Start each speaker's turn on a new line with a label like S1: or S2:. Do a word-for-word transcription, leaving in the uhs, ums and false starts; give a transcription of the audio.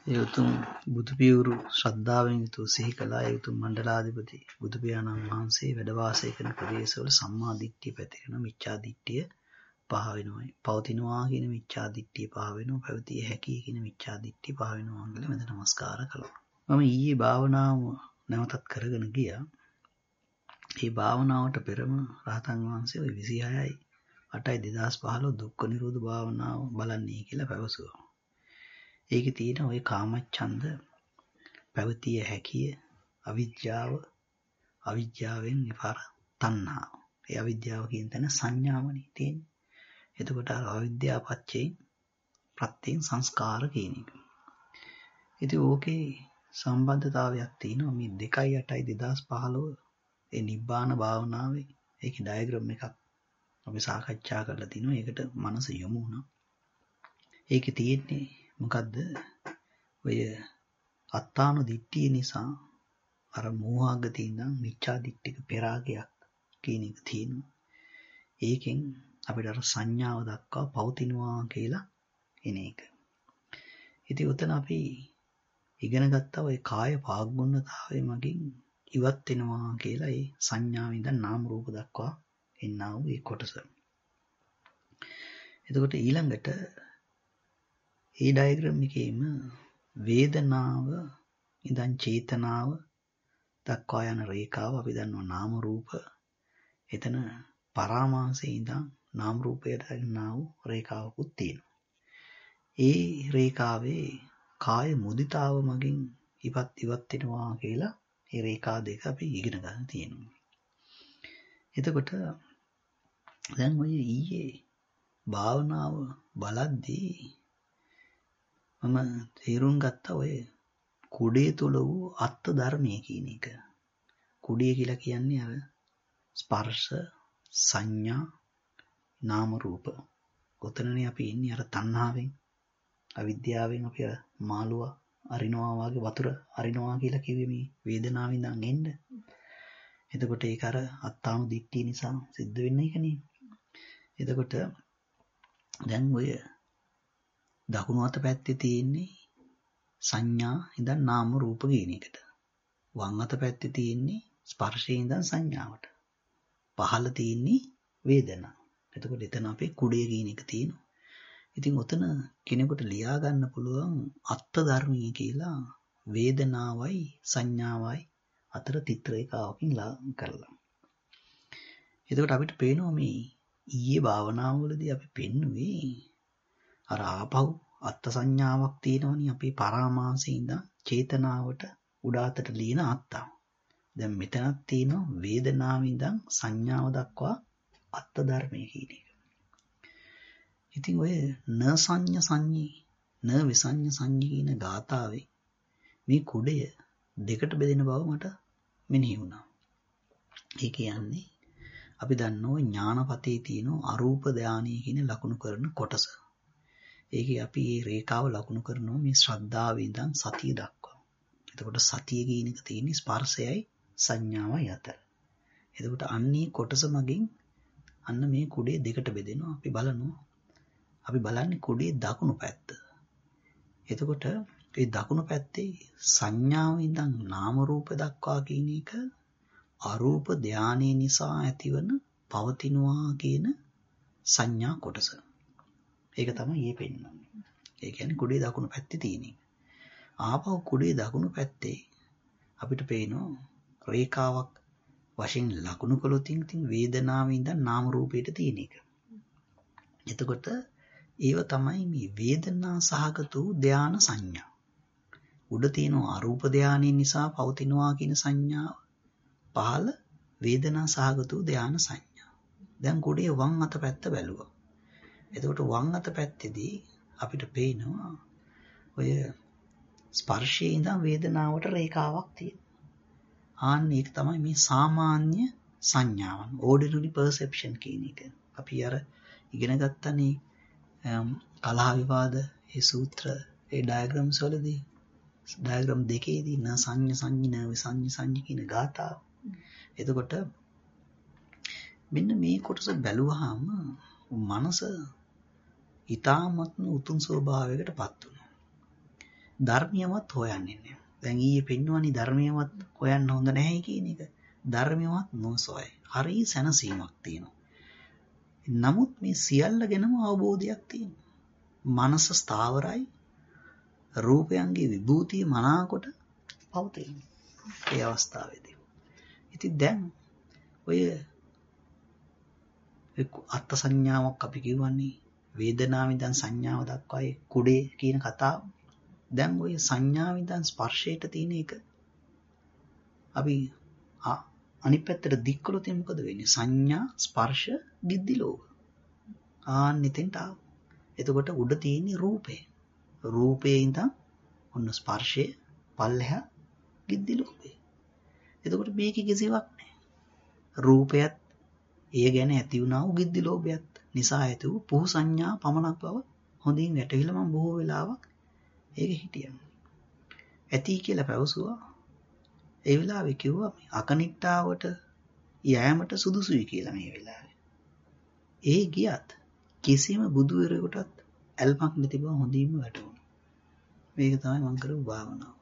S1: ඒ උතුම් බුදු පියවරු ශ්‍රද්ධාවෙන් යුතුව සිහි කළා. ඒ උතුම් මණ්ඩලාධිපති බුදු පියාණන් වහන්සේ වැඩ වාසය කරන ප්‍රදේශවල සම්මා දිට්ඨිය පැතිරෙන මිච්ඡා දිට්ඨිය පහ වෙනවායි. පවතිනවා කියන මිච්ඡා දිට්ඨිය පහ වෙනවා. පැවතිය හැකි කියන මිච්ඡා දිට්ඨිය පහ වෙනවා කියලා මම නමස්කාර කළා. මම ඊයේ භාවනාව නැවතත් කරගෙන ගියා. මේ භාවනාවට පෙරම රහතන් වහන්සේ ওই විසිහයයි අටයි දෙදහස් පහළොව දුක්ඛ නිරෝධ භාවනාව බලන්නේ කියලා පැවසුවා. ඒකේ තියෙන ওই කාමච්ඡන්ද පැවතිය හැකිය අවිද්‍යාව අවිද්‍යාවෙන් විපාර තණ්හා. ඒ අවිද්‍යාව කියන තැන සංඥාවනේ තියෙන්නේ. එතකොට අවිද්‍යාව පච්චේ ප්‍රත්‍යයෙන් සංස්කාර කියන එක. ඉතින් ඕකේ සම්බන්ධතාවයක් තියෙනවා මේ දෙකයි අටයි දෙදහස් පහළොව ඒ නිබ්බාන භාවනාවේ. ඒකේ ඩයග්‍රෑම් එකක් අපි සාකච්ඡා කරලා තිනවා. ඒකට මනස යොමු වුණා. ඒකේ තියෙන්නේ මොකද්ද? ඔය අත්තාන දිට්ඨිය නිසා අර මෝහාගතේ ඉඳන් මිච්ඡා දිට්ඨික පෙරාගයක් කියන එක තියෙනවා. ඒකෙන් අපිට අර සංඥාව දක්වා පවතිනවා කියලා එන එක. ඉතින් උතන අපි ඉගෙන ගත්තා ඔය කාය පාග්ගුණතාවය මගින් ඉවත් වෙනවා කියලා ඒ සංඥාවෙන් ඉඳන් නාම රූප දක්වා එන්නා වූ ඒ කොටස. එතකොට ඊළඟට ඒ ඩයග්‍රෑම් එකේම වේදනාව ඉඳන් චේතනාව දක්වා යන රේඛාව අපි දන්නවා නාම රූප. එතන පරාමාසයේ ඉඳන් නාම රූපයට ගන්නා වූ රේඛාවකුත් තියෙනවා. ඒ රේඛාවේ කාය මුදිතාව මගින් ඉවත් ඉවත් වෙනවා කියලා ඒ රේඛා දෙක අපි ඉගෙන ගන්න තියෙනවා. එතකොට දැන් ඔය ඊයේ භාවනාව බලද්දී මම තේරුම් ගත්තා ඔය කුඩේ තුල වූ අත්ත් ධර්මයේ කියන එක. කුඩේ කියලා කියන්නේ අර ස්පර්ශ සංඥා නාම රූප. ඔතනනේ අපි ඉන්නේ අර තණ්හාවෙන් අවිද්‍යාවෙන් අපි අර මාළුව අරිනවා වගේ වතුර අරිනවා කියලා කිව්වේ මේ වේදනාවෙන් ඉඳන් එන්න. එතකොට ඒක අර අත්තානු දිට්ඨිය නිසා සිද්ධ වෙන එකනේ. එතකොට දැන් ඔය දකුණු අත පැත්තේ තියෙන්නේ සංඥා ඉඳන් නාම රූප කියන එකට. වම් අත පැත්තේ තියෙන්නේ ස්පර්ශයෙන් ඉඳන් සංඥාවට. පහළ තියෙන්නේ වේදනා. එතකොට එතන අපේ කුඩය කියන එක තියෙනවා. ඉතින් ඔතන කෙනෙකුට ලියා ගන්න පුළුවන් අත්ත් ධර්මී කියලා වේදනාවයි සංඥාවයි අතර තිත්‍ර රේඛාවකින් කරලා. එතකොට අපිට පේනවා මේ ඊයේ භාවනාවවලදී අපි පෙන්නුවේ අර ආපහු අත්ත් සංඥාවක් තියෙනවනේ අපේ පරාමාසයේ ඉඳන් චේතනාවට උඩාතට ලියන අත්තා. දැන් මෙතනක් තියෙනවා වේදනාවෙන් ඉඳන් සංඥාව දක්වා අත්ත් ධර්මයේ කියන එක. ඉතින් ඔය න සංඤ සංඤී න විසඤ්ඤ සංඤී කියන ගාථාවේ මේ කුඩය දෙකට බෙදෙන බව මට මෙනෙහි වුණා. ඒ කියන්නේ අපි දන්නවා ඥානපතේ තියෙන අරූප ධානය කියන ලකුණු කරන කොටස. ඒකේ අපි මේ රේඛාව ලකුණු කරනවා මේ ශ්‍රද්ධාවෙන් ඉඳන් සතිය දක්වා. එතකොට සතිය කියන එක තියෙන්නේ ස්පර්ශයයි සංඥාවයි අතර. එතකොට අන්නේ කොටස මගින් අන්න මේ කුඩේ දෙකට බෙදෙනවා. අපි බලනවා. අපි බලන්නේ කුඩේ දකුණු පැත්ත. එතකොට ඒ දකුණු පැත්තේ සංඥාව ඉඳන් නාම රූප දක්වා කියන එක අරූප ධානයේ නිසා ඇතිවන පවතිනවා කියන සංඥා කොටස. ඒක තමයි ඊයේ පෙන්නන්නේ. ඒ කියන්නේ කුඩේ දකුණු පැත්තේ තියෙන එක. ආපහු කුඩේ දකුණු පැත්තේ අපිට පේනවා රේඛාවක් වශයෙන් ලකුණු කළොත් ඉතින් වේදනාවෙන් ඉඳන් නාම රූපයට තියෙන එක. එතකොට ඒව තමයි මේ වේදනා සහගත වූ ධාන සංඥා. උඩ තියෙන අරූප ධානය නිසා පවතිනවා කියන සංඥාව පහළ වේදනා සහගත වූ ධාන සංඥා. දැන් කුඩේ වම් අත පැත්ත බැලුවා. එතකොට වම් අත පැත්තේදී අපිට පේනවා ඔය ස්පර්ශයේ ඉඳන් වේදනාවට රේඛාවක් තියෙනවා. ආන්න ඒක තමයි මේ සාමාන්‍ය සංඥාවන් ordinary perception කියන එක. අපි අර ඉගෙන ගත්තනේ කලහ විවාද ඒ සූත්‍ර ඒ ඩයග්‍රෑම්ස් වලදී ඩයග්‍රෑම් දෙකේදී න සංඤ සංඤ න විසඤ්ඤ සංඤ කියන ගාථාව. එතකොට මෙන්න මේ කොටස බැලුවාම මනස ඊ타ත්ම උතුම් ස්වභාවයකටපත් වෙනවා. ධර්මියවත් හොයන්නේ නැහැ. දැන් ඊයේ පෙන්වන්නේ ධර්මියවත් හොයන්න හොඳ නැහැ කියන එක. ධර්මියවත් නොසොයයි. හරි සැනසීමක් තියෙනවා. නමුත් මේ සියල්ල ගැනම අවබෝධයක් තියෙනවා. මනස ස්ථාවරයි. රූපයන්ගේ විභූතිය මනාකොට පවතින. ඒ අවස්ථාවේදී. ඉතින් දැන් ඔය අත්ත් සංඥාවක් අපි කියවන්නේ වේදනාවෙන් ඉඳන් සංඥාව දක්වා කුඩේ කියන කතාව. දැන් ඔය සංඥාවෙන් ඉඳන් ස්පර්ශයට තියෙන එක අපි අනිත් පැත්තට දික් කළොත් මොකද වෙන්නේ? සංඥා ස්පර්ශ ගිද්දි ලෝක. ආන්න එතෙන්ට ආව. එතකොට උඩ තියෙන්නේ රූපේ. රූපේ ඉඳන් ඔන්න ස්පර්ශයේ පල්ලෙහා ගිද්දි ලෝකේ. එතකොට මේකේ කිසිවක් නැහැ. රූපයත් ඒ ගැන ඇති වුණා වූ ගිද්දි ලෝභයත් නිසා ඇති වූ පුහු සංඥා පමණක් බව හොඳින් වැටහිලා මම බොහෝ වෙලාවක් ඒක හිටියා. ඇති කියලා පැවසුවා. ඒ වෙලාවේ කිව්වා මේ අකනිට්ටාවට යෑමට සුදුසුයි කියලා මේ වෙලාවේ. ඒ ගියත් කිසිම බුදුවරයෙකුටත් ඇල්මක් නැති බව හොඳින්ම වැටහුණා. මේක තමයි මම කරපු භාවනාව.